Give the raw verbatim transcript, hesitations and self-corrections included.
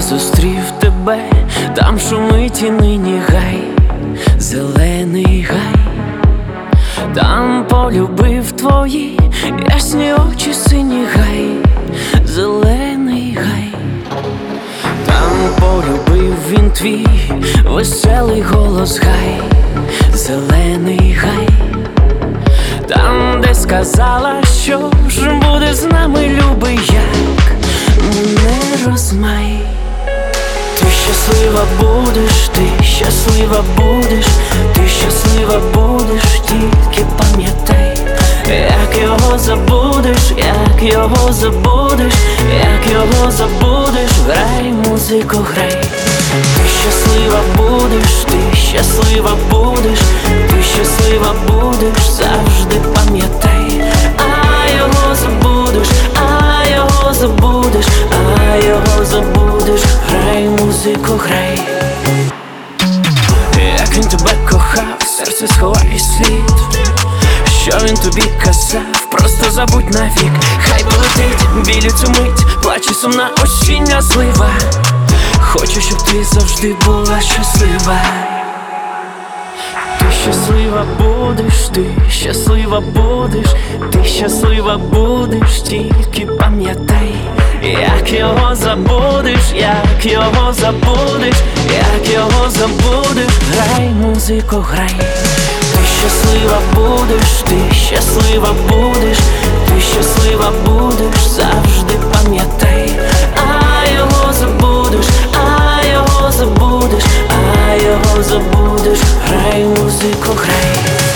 зустрів тебе, там шумить і нині гай, зелений гай. Там полюбив твої ясні очі, синій гай, зелений гай. Там полюбив він твій веселий голос гай, зелений гай. Там, де сказала, що ж буде з нами, любий, як не розмай. Ти щаслива будеш, ти щаслива будеш, ти щаслива будеш, тільки пам'ятай, як його забудеш, як його забудеш, як його забудеш, грай, музику, грай. Ти щаслива будеш, ти щаслива будеш, ти щаслива будеш, завжди пам'ятай, а його забудеш, а його забудеш, а його забудеш, грай, музику, грай. Як він тебе кохав, серце сховає слід, що він тобі казав, просто забудь навік. Хай полетить білю цю мить, плаче сумна осіння злива. Хочу, щоб ти завжди була щаслива. Ти щаслива будеш, ти щаслива будеш, ти щаслива будеш, тільки пам'ятай, як його забудеш, як його забудеш, як його забудеш, грай, музику, грай. Ти щаслива будеш, ти щаслива будеш, ти щаслива будеш, завжди пам'ятай, а його забудеш, а його забудеш, а його забудеш, грай, музику, грай.